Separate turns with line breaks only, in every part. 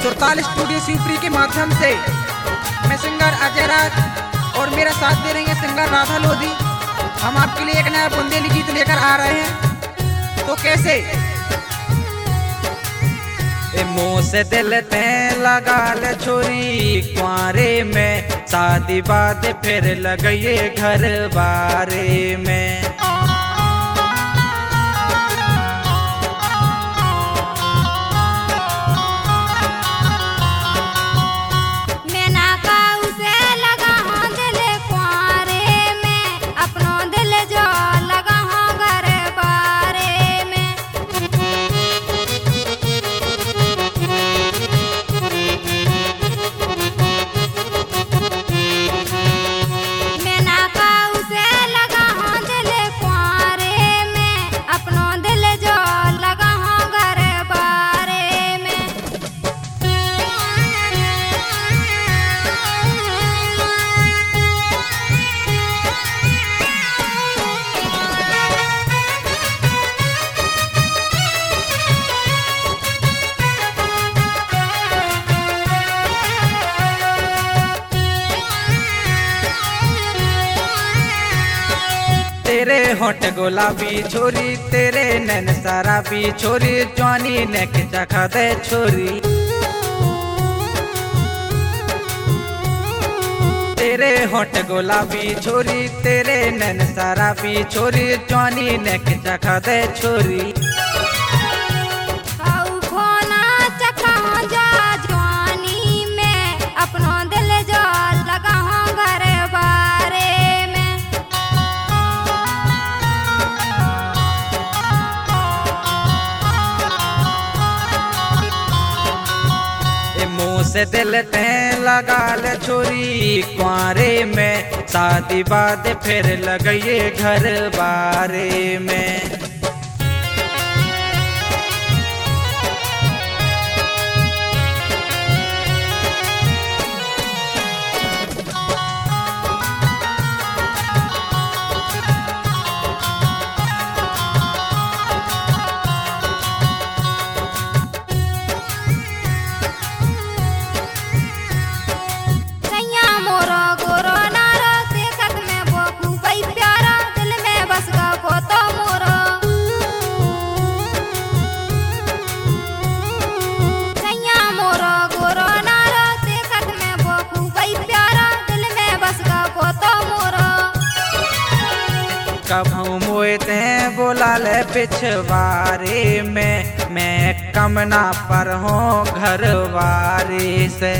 सुरताल studio Shivpuri के माध्यम से मैं सिंगर अजय राज और मेरा साथ दे रही है सिंगर राधा लोधी। हम आपके लिए एक नया बुंदेली गीत लेकर आ रहे हैं। तो कैसे
मुँह से दिल ते लगा ले छोरी कुंवारे में, शादी बाद फिर लगइए घर बारे में। तेरे होठ गुलाबी छोरी, तेरे नैन शराबी छोरी, जवानी ने चखा दे छोरी। तेरे होठ गुलाबी छोरी, तेरे नैन शराबी छोरी, जवानी ने चखा दे छोरी। से दिल ते लगा ले छोरी कुंवारे में, शादी बाद फिर लगइए घर बारे में। कभू मोए ते बोला ले पिछवारे में, मैं कमना पर हूँ घर वारे से।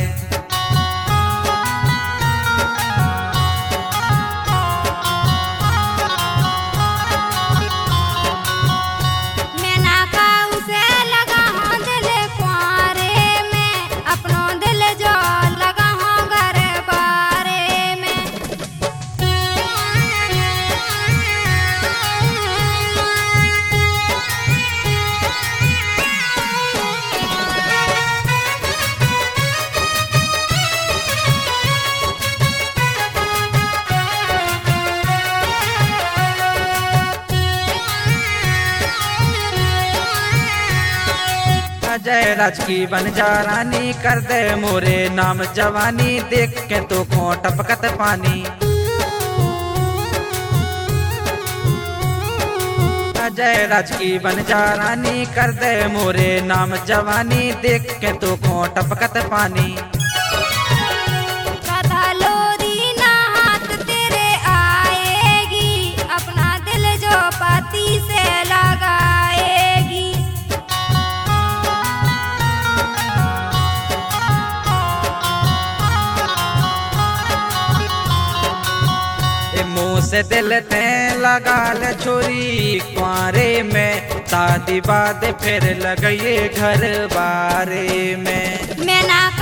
अजय राज की बन जा रानी, कर दे मोरे नाम जवानी, देख के तो को टपकत पानी। अजय राज की बन जा रानी, कर दे मोरे नाम जवानी, देख के तो को टपकत पानी। से दिल ते लगा ले छोरी कुंवारे में, शादी बाद फिर लगइए घर बारे में।